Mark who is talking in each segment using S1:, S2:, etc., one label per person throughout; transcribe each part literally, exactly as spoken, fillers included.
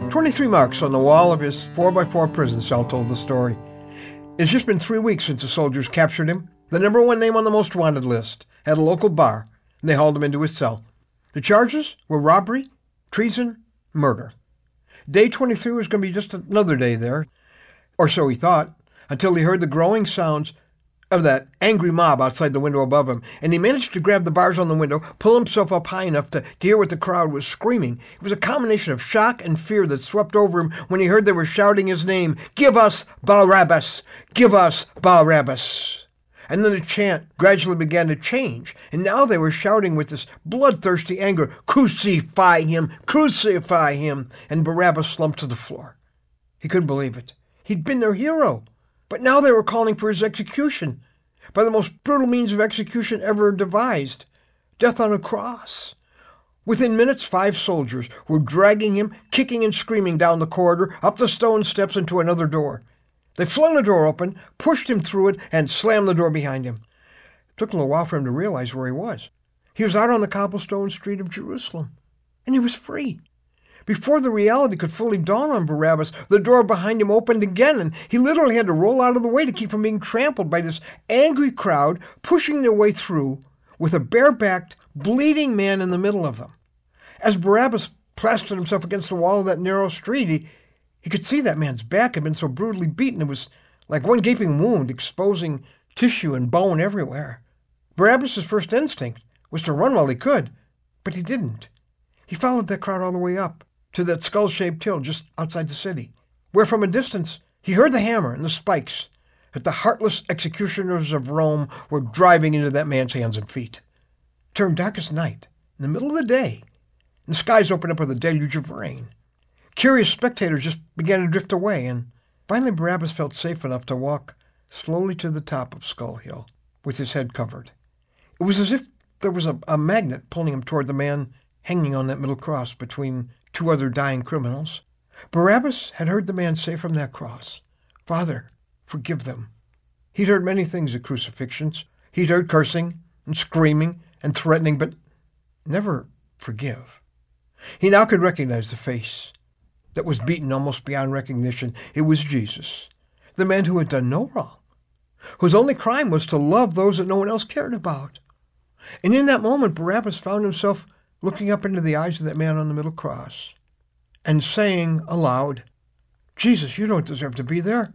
S1: twenty-three marks on the wall of his four by four prison cell told the story. It's just been three weeks since the soldiers captured him. The number one name on the most wanted list at a local bar, and they hauled him into his cell. The charges were robbery, treason, murder. Day twenty-three was going to be just another day there, or so he thought, until he heard the growing sounds of that angry mob outside the window above him, and he managed to grab the bars on the window, pull himself up high enough to, to hear what the crowd was screaming. It was a combination of shock and fear that swept over him when he heard they were shouting his name, "Give us Barabbas! Give us Barabbas!" And then the chant gradually began to change, and now they were shouting with this bloodthirsty anger, "Crucify him! Crucify him!" And Barabbas slumped to the floor. He couldn't believe it. He'd been their hero, but now they were calling for his execution by the most brutal means of execution ever devised, death on a cross. Within minutes, five soldiers were dragging him, kicking and screaming down the corridor, up the stone steps, and to another door. They flung the door open, pushed him through it, and slammed the door behind him. It took a little while for him to realize where he was. He was out on the cobblestone street of Jerusalem, and he was free. Before the reality could fully dawn on Barabbas, the door behind him opened again, and he literally had to roll out of the way to keep from being trampled by this angry crowd pushing their way through with a bare-backed, bleeding man in the middle of them. As Barabbas plastered himself against the wall of that narrow street, he He could see that man's back had been so brutally beaten it was like one gaping wound, exposing tissue and bone everywhere. Barabbas' first instinct was to run while he could, but he didn't. He followed that crowd all the way up to that skull-shaped hill just outside the city, where from a distance he heard the hammer and the spikes that the heartless executioners of Rome were driving into that man's hands and feet. It turned dark as night, in the middle of the day, and the skies opened up with a deluge of rain. Curious spectators just began to drift away, and finally Barabbas felt safe enough to walk slowly to the top of Skull Hill, with his head covered. It was as if there was a, a magnet pulling him toward the man hanging on that middle cross between two other dying criminals. Barabbas had heard the man say from that cross, "Father, forgive them." He'd heard many things at crucifixions. He'd heard cursing and screaming and threatening, but never forgive. He now could recognize the face that was beaten almost beyond recognition. It was Jesus, the man who had done no wrong, whose only crime was to love those that no one else cared about. And in that moment, Barabbas found himself looking up into the eyes of that man on the middle cross and saying aloud, "Jesus, you don't deserve to be there.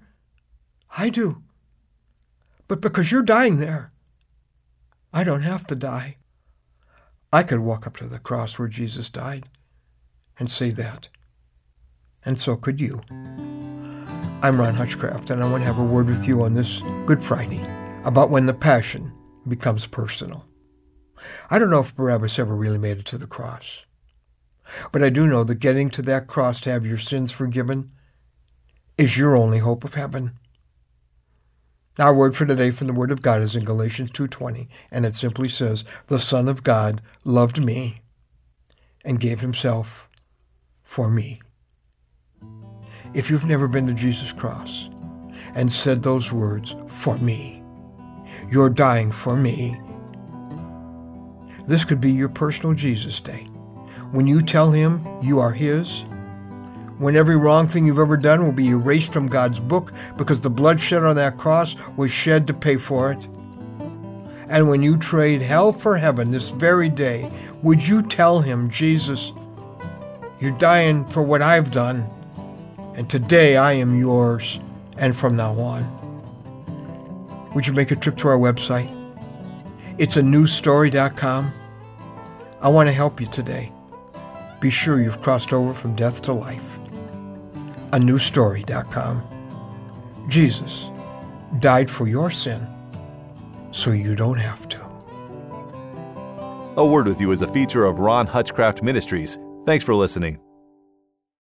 S1: I do. But because you're dying there, I don't have to die. I could walk up to the cross where Jesus died and say that. And so could you." I'm Ron Hutchcraft, and I want to have a word with you on this Good Friday about when the passion becomes personal. I don't know if Barabbas ever really made it to the cross, but I do know that getting to that cross to have your sins forgiven is your only hope of heaven. Our word for today from the Word of God is in Galatians two twenty, and it simply says, "The Son of God loved me and gave himself for me." If you've never been to Jesus' cross and said those words, "For me," you're dying for me. This could be your personal Jesus Day, when you tell him you are his, when every wrong thing you've ever done will be erased from God's book because the blood shed on that cross was shed to pay for it. And when you trade hell for heaven this very day, would you tell him, "Jesus, you're dying for what I've done, and today I am yours, and from now on"? Would you make a trip to our website? It's a new story dot com. I want to help you today. Be sure you've crossed over from death to life. a new story dot com. Jesus died for your sin, so you don't have to.
S2: A Word With You is a feature of Ron Hutchcraft Ministries. Thanks for listening.